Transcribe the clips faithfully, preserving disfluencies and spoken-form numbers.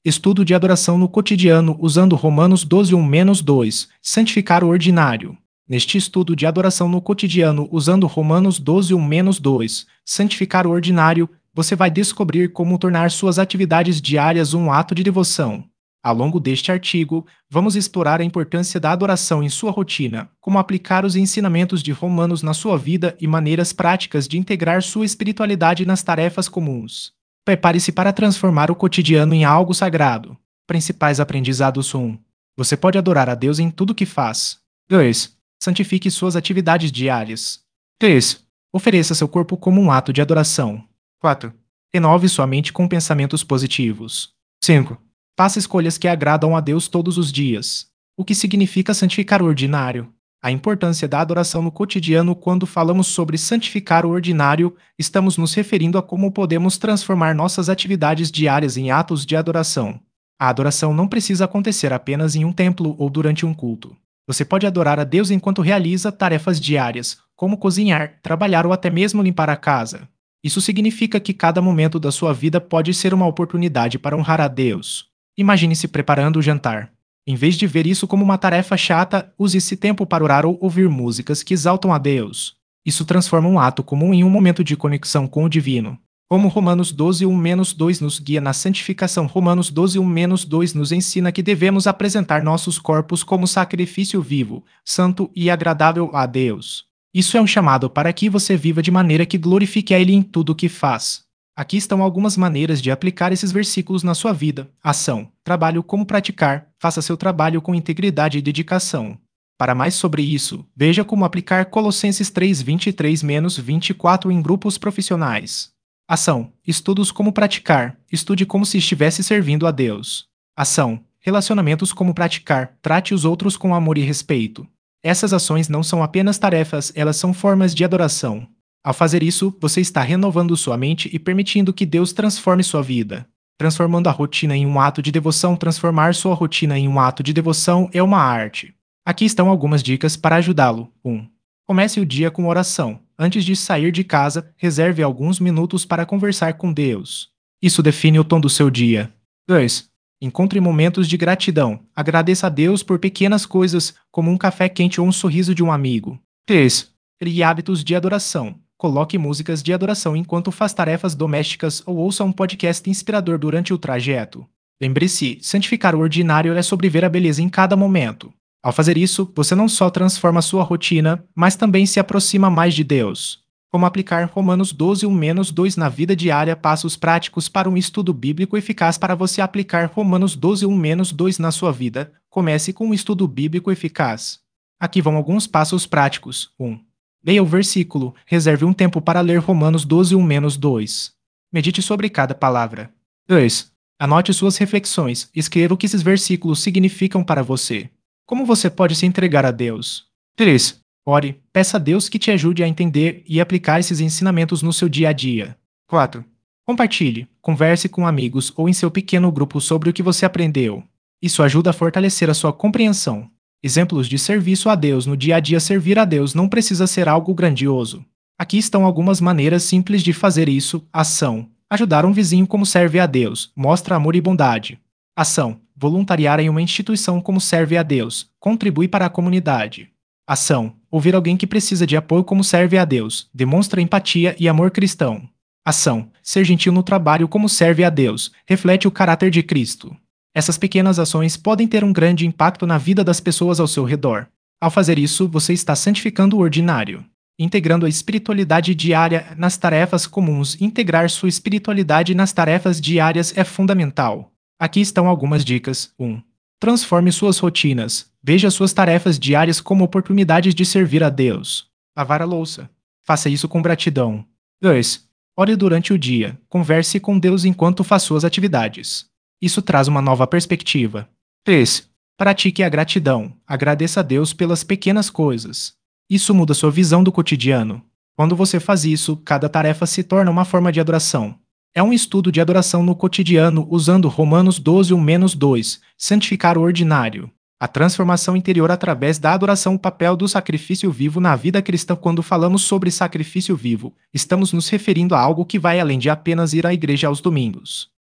Estudo de adoração no cotidiano usando Romanos doze, um a dois. Santificar o ordinário. Neste estudo de adoração no cotidiano usando Romanos doze, um a dois. Santificar o ordinário, você vai descobrir como tornar suas atividades diárias um ato de devoção. Ao longo deste artigo, vamos explorar a importância da adoração em sua rotina, como aplicar os ensinamentos de Romanos na sua vida e maneiras práticas de integrar sua espiritualidade nas tarefas comuns. Prepare-se para transformar o cotidiano em algo sagrado. Principais aprendizados: um. Você pode adorar a Deus em tudo que faz. dois. Santifique suas atividades diárias. três. Ofereça seu corpo como um ato de adoração. quatro. Renove sua mente com pensamentos positivos. cinco. Faça escolhas que agradam a Deus todos os dias. O que significa santificar o ordinário? A importância da adoração no cotidiano. Quando falamos sobre santificar o ordinário, estamos nos referindo a como podemos transformar nossas atividades diárias em atos de adoração. A adoração não precisa acontecer apenas em um templo ou durante um culto. Você pode adorar a Deus enquanto realiza tarefas diárias, como cozinhar, trabalhar ou até mesmo limpar a casa. Isso significa que cada momento da sua vida pode ser uma oportunidade para honrar a Deus. Imagine-se preparando o jantar. Em vez de ver isso como uma tarefa chata, use esse tempo para orar ou ouvir músicas que exaltam a Deus. Isso transforma um ato comum em um momento de conexão com o divino. Como Romanos doze, um a dois nos guia na santificação. Romanos doze, um a dois nos ensina que devemos apresentar nossos corpos como sacrifício vivo, santo e agradável a Deus. Isso é um chamado para que você viva de maneira que glorifique a Ele em tudo o que faz. Aqui estão algumas maneiras de aplicar esses versículos na sua vida. Ação. Trabalho. Como praticar. Faça seu trabalho com integridade e dedicação. Para mais sobre isso, veja como aplicar Colossenses três, vinte e três a vinte e quatro em grupos profissionais. Ação. Estudos. Como praticar. Estude como se estivesse servindo a Deus. Ação. Relacionamentos. Como praticar. Trate os outros com amor e respeito. Essas ações não são apenas tarefas, elas são formas de adoração. Ao fazer isso, você está renovando sua mente e permitindo que Deus transforme sua vida. Transformando a rotina em um ato de devoção. Transformar sua rotina em um ato de devoção é uma arte. Aqui estão algumas dicas para ajudá-lo. um. Comece o dia com oração. Antes de sair de casa, reserve alguns minutos para conversar com Deus. Isso define o tom do seu dia. dois. Encontre momentos de gratidão. Agradeça a Deus por pequenas coisas, como um café quente ou um sorriso de um amigo. três. Crie hábitos de adoração. Coloque músicas de adoração enquanto faz tarefas domésticas ou ouça um podcast inspirador durante o trajeto. Lembre-se, santificar o ordinário é sobre ver a beleza em cada momento. Ao fazer isso, você não só transforma sua rotina, mas também se aproxima mais de Deus. Como aplicar Romanos doze, um a dois na vida diária. Passos práticos para um estudo bíblico eficaz. Para você aplicar Romanos doze, um a dois na sua vida, comece com um estudo bíblico eficaz. Aqui vão alguns passos práticos. um. Leia o versículo. Reserve um tempo para ler Romanos doze, um a dois. Medite sobre cada palavra. dois. Anote suas reflexões. Escreva o que esses versículos significam para você. Como você pode se entregar a Deus? três. Ore. Peça a Deus que te ajude a entender e aplicar esses ensinamentos no seu dia a dia. quatro. Compartilhe. Converse com amigos ou em seu pequeno grupo sobre o que você aprendeu. Isso ajuda a fortalecer a sua compreensão. Exemplos de serviço a Deus no dia a dia. Servir a Deus não precisa ser algo grandioso. Aqui estão algumas maneiras simples de fazer isso. Ação. Ajudar um vizinho como serve a Deus. Mostra amor e bondade. Ação. Voluntariar em uma instituição como serve a Deus. Contribui para a comunidade. Ação. Ouvir alguém que precisa de apoio como serve a Deus. Demonstra empatia e amor cristão. Ação. Ser gentil no trabalho como serve a Deus. Reflete o caráter de Cristo. Essas pequenas ações podem ter um grande impacto na vida das pessoas ao seu redor. Ao fazer isso, você está santificando o ordinário. Integrando a espiritualidade diária nas tarefas comuns. Integrar sua espiritualidade nas tarefas diárias é fundamental. Aqui estão algumas dicas. um. Transforme suas rotinas. Veja suas tarefas diárias como oportunidades de servir a Deus. Lavar a louça. Faça isso com gratidão. dois. Ore durante o dia. Converse com Deus enquanto faz suas atividades. Isso traz uma nova perspectiva. três. Pratique a gratidão. Agradeça a Deus pelas pequenas coisas. Isso muda sua visão do cotidiano. Quando você faz isso, cada tarefa se torna uma forma de adoração. É um estudo de adoração no cotidiano usando Romanos doze, um a dois. Santificar o ordinário. A transformação interior através da adoração. O papel do sacrifício vivo na vida cristã. Quando falamos sobre sacrifício vivo, estamos nos referindo a algo que vai além de apenas ir à igreja aos domingos.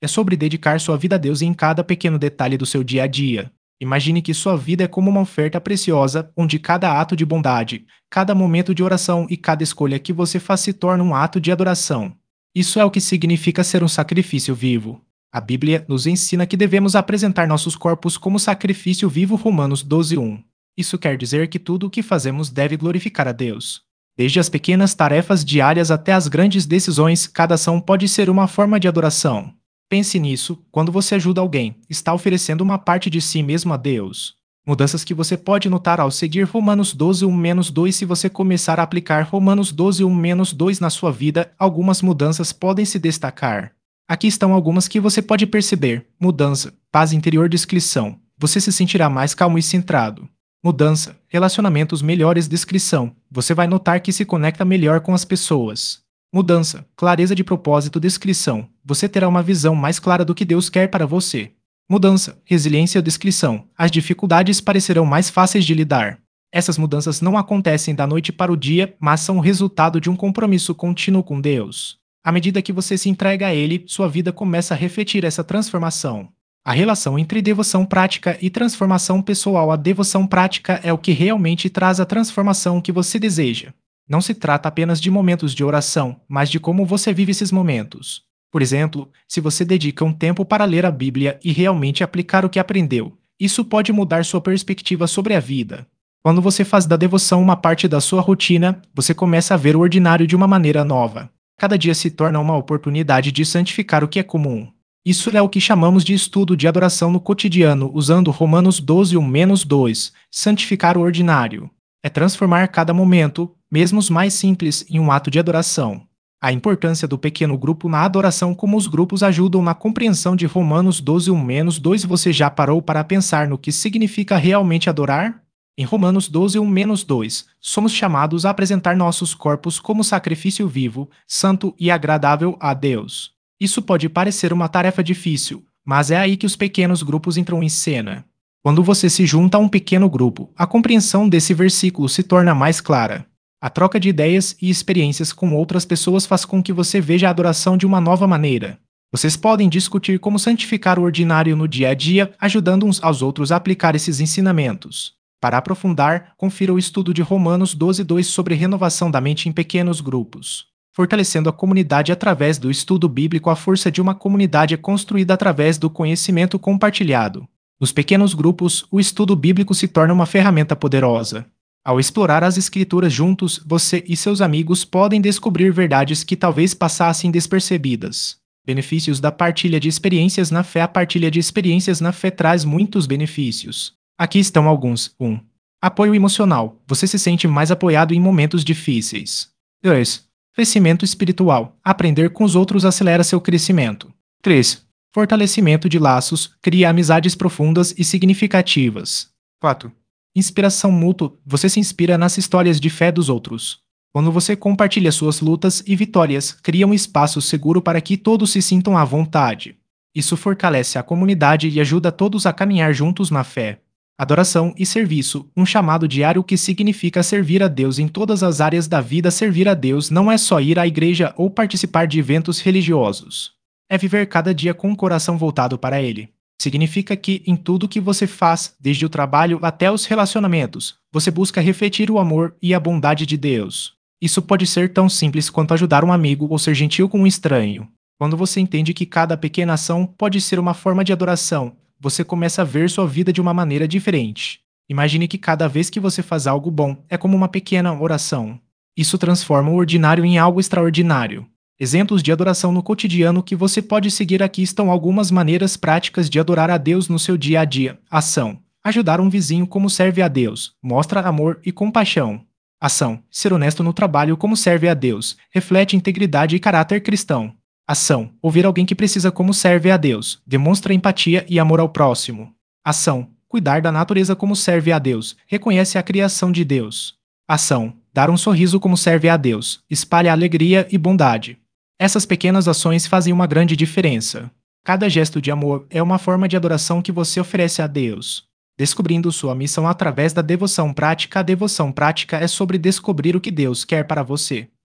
É sobre dedicar sua vida a Deus em cada pequeno detalhe do seu dia a dia. Imagine que sua vida é como uma oferta preciosa, onde cada ato de bondade, cada momento de oração e cada escolha que você faz se torna um ato de adoração. Isso é o que significa ser um sacrifício vivo. A Bíblia nos ensina que devemos apresentar nossos corpos como sacrifício vivo, Romanos doze, um. Isso quer dizer que tudo o que fazemos deve glorificar a Deus. Desde as pequenas tarefas diárias até as grandes decisões, cada ação pode ser uma forma de adoração. Pense nisso, quando você ajuda alguém, está oferecendo uma parte de si mesmo a Deus. Mudanças que você pode notar ao seguir Romanos doze, um, dois. Se você começar a aplicar Romanos doze, um, dois na sua vida, algumas mudanças podem se destacar. Aqui estão algumas que você pode perceber. Mudança, paz interior, descrição. Você se sentirá mais calmo e centrado. Mudança, relacionamentos melhores, descrição. Você vai notar que se conecta melhor com as pessoas. Mudança, clareza de propósito, descrição. Você terá uma visão mais clara do que Deus quer para você. Mudança, resiliência, descrição. As dificuldades parecerão mais fáceis de lidar. Essas mudanças não acontecem da noite para o dia, mas são o resultado de um compromisso contínuo com Deus. À medida que você se entrega a Ele, sua vida começa a refletir essa transformação. A relação entre devoção prática e transformação pessoal. A devoção prática é o que realmente traz a transformação que você deseja. Não se trata apenas de momentos de oração, mas de como você vive esses momentos. Por exemplo, se você dedica um tempo para ler a Bíblia e realmente aplicar o que aprendeu, isso pode mudar sua perspectiva sobre a vida. Quando você faz da devoção uma parte da sua rotina, você começa a ver o ordinário de uma maneira nova. Cada dia se torna uma oportunidade de santificar o que é comum. Isso é o que chamamos de estudo de adoração no cotidiano, usando Romanos doze, um, dois. Santificar o ordinário. É transformar cada momento, mesmo os mais simples, em um ato de adoração. A importância do pequeno grupo na adoração. Como os grupos ajudam na compreensão de Romanos doze, um, dois. Você já parou para pensar no que significa realmente adorar? Em Romanos doze, um, dois, somos chamados a apresentar nossos corpos como sacrifício vivo, santo e agradável a Deus. Isso pode parecer uma tarefa difícil, mas é aí que os pequenos grupos entram em cena. Quando você se junta a um pequeno grupo, a compreensão desse versículo se torna mais clara. A troca de ideias e experiências com outras pessoas faz com que você veja a adoração de uma nova maneira. Vocês podem discutir como santificar o ordinário no dia a dia, ajudando uns aos outros a aplicar esses ensinamentos. Para aprofundar, confira o estudo de Romanos doze, dois sobre renovação da mente em pequenos grupos. Fortalecendo a comunidade através do estudo bíblico. A força de uma comunidade é construída através do conhecimento compartilhado. Nos pequenos grupos, o estudo bíblico se torna uma ferramenta poderosa. Ao explorar as Escrituras juntos, você e seus amigos podem descobrir verdades que talvez passassem despercebidas. Benefícios da partilha de experiências na fé. A partilha de experiências na fé traz muitos benefícios. Aqui estão alguns. um. Apoio emocional. Você se sente mais apoiado em momentos difíceis. dois. Crescimento espiritual. Aprender com os outros acelera seu crescimento. três. Fortalecimento de laços. Cria amizades profundas e significativas. quatro. Inspiração mútua. Você se inspira nas histórias de fé dos outros. Quando você compartilha suas lutas e vitórias, cria um espaço seguro para que todos se sintam à vontade. Isso fortalece a comunidade e ajuda todos a caminhar juntos na fé. Adoração e serviço, um chamado diário que significa servir a Deus em todas as áreas da vida. Servir a Deus não é só ir à igreja ou participar de eventos religiosos. É viver cada dia com o coração voltado para Ele. Significa que, em tudo que você faz, desde o trabalho até os relacionamentos, você busca refletir o amor e a bondade de Deus. Isso pode ser tão simples quanto ajudar um amigo ou ser gentil com um estranho. Quando você entende que cada pequena ação pode ser uma forma de adoração, você começa a ver sua vida de uma maneira diferente. Imagine que cada vez que você faz algo bom, é como uma pequena oração. Isso transforma o ordinário em algo extraordinário. Exemplos de adoração no cotidiano que você pode seguir. Aqui estão algumas maneiras práticas de adorar a Deus no seu dia a dia. Ação. Ajudar um vizinho como serve a Deus. Mostra amor e compaixão. Ação. Ser honesto no trabalho como serve a Deus. Reflete integridade e caráter cristão. Ação. Ouvir alguém que precisa como serve a Deus. Demonstra empatia e amor ao próximo. Ação. Cuidar da natureza como serve a Deus. Reconhece a criação de Deus. Ação. Dar um sorriso como serve a Deus. Espalha alegria e bondade. Essas pequenas ações fazem uma grande diferença. Cada gesto de amor é uma forma de adoração que você oferece a Deus. Descobrindo sua missão através da devoção prática. A devoção prática é sobre descobrir o que Deus quer para você.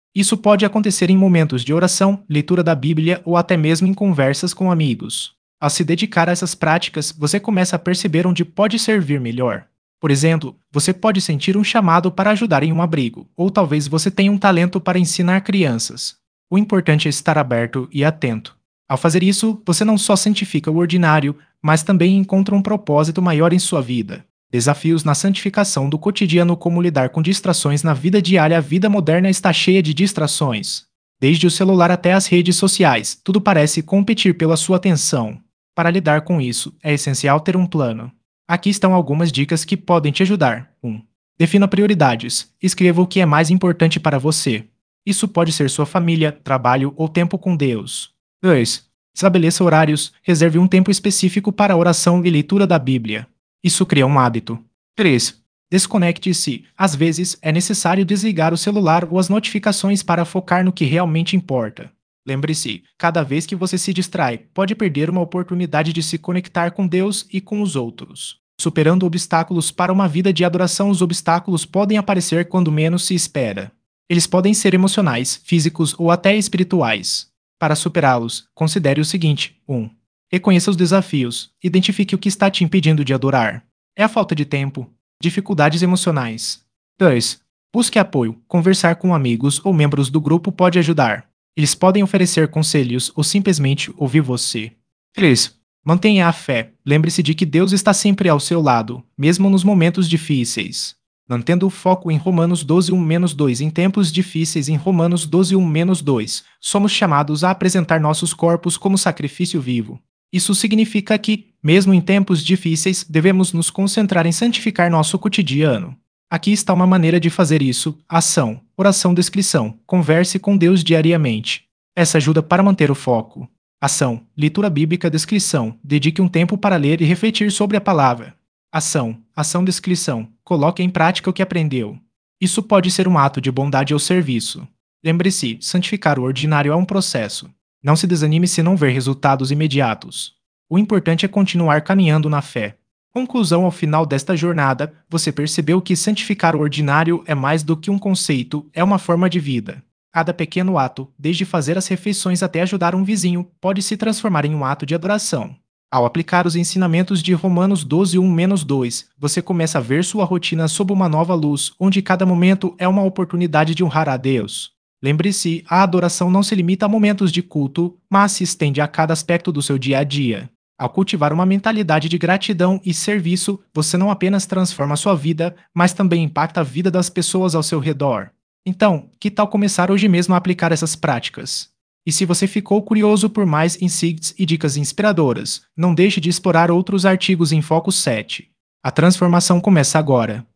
Isso pode acontecer em momentos de oração, leitura da Bíblia ou até mesmo em conversas com amigos. Ao se dedicar a essas práticas, você começa a perceber onde pode servir melhor. Por exemplo, você pode sentir um chamado para ajudar em um abrigo, ou talvez você tenha um talento para ensinar crianças. O importante é estar aberto e atento. Ao fazer isso, você não só santifica o ordinário, mas também encontra um propósito maior em sua vida. Desafios na santificação do cotidiano, como lidar com distrações na vida diária. A vida moderna está cheia de distrações. Desde o celular até as redes sociais, tudo parece competir pela sua atenção. Para lidar com isso, é essencial ter um plano. Aqui estão algumas dicas que podem te ajudar. um. Defina prioridades. Escreva o que é mais importante para você. Isso pode ser sua família, trabalho ou tempo com Deus. dois. Estabeleça horários. Reserve um tempo específico para oração e leitura da Bíblia. Isso cria um hábito. três. Desconecte-se. Às vezes, é necessário desligar o celular ou as notificações para focar no que realmente importa. Lembre-se, cada vez que você se distrai, pode perder uma oportunidade de se conectar com Deus e com os outros. Superando obstáculos para uma vida de adoração. Os obstáculos podem aparecer quando menos se espera. Eles podem ser emocionais, físicos ou até espirituais. Para superá-los, considere o seguinte: um. Reconheça os desafios. Identifique o que está te impedindo de adorar. É a falta de tempo? Dificuldades emocionais? dois. Busque apoio. Conversar com amigos ou membros do grupo pode ajudar. Eles podem oferecer conselhos ou simplesmente ouvir você. três. Mantenha a fé. Lembre-se de que Deus está sempre ao seu lado, mesmo nos momentos difíceis. Mantendo o foco em Romanos doze, um a dois. Em tempos difíceis. Em Romanos doze, um a dois, somos chamados a apresentar nossos corpos como sacrifício vivo. Isso significa que, mesmo em tempos difíceis, devemos nos concentrar em santificar nosso cotidiano. Aqui está uma maneira de fazer isso: ação, oração, descrição. Converse com Deus diariamente. Essa ajuda para manter o foco. Ação, leitura bíblica, descrição. Dedique um tempo para ler e refletir sobre a palavra. Ação, ação, descrição. Coloque em prática o que aprendeu. Isso pode ser um ato de bondade ou serviço. Lembre-se, santificar o ordinário é um processo. Não se desanime se não ver resultados imediatos. O importante é continuar caminhando na fé. Conclusão: ao final desta jornada, você percebeu que santificar o ordinário é mais do que um conceito, é uma forma de vida. Cada pequeno ato, desde fazer as refeições até ajudar um vizinho, pode se transformar em um ato de adoração. Ao aplicar os ensinamentos de Romanos doze, um a dois, você começa a ver sua rotina sob uma nova luz, onde cada momento é uma oportunidade de honrar a Deus. Lembre-se, a adoração não se limita a momentos de culto, mas se estende a cada aspecto do seu dia a dia. Ao cultivar uma mentalidade de gratidão e serviço, você não apenas transforma a sua vida, mas também impacta a vida das pessoas ao seu redor. Então, que tal começar hoje mesmo a aplicar essas práticas? E se você ficou curioso por mais insights e dicas inspiradoras, não deixe de explorar outros artigos em Foco sete. A transformação começa agora.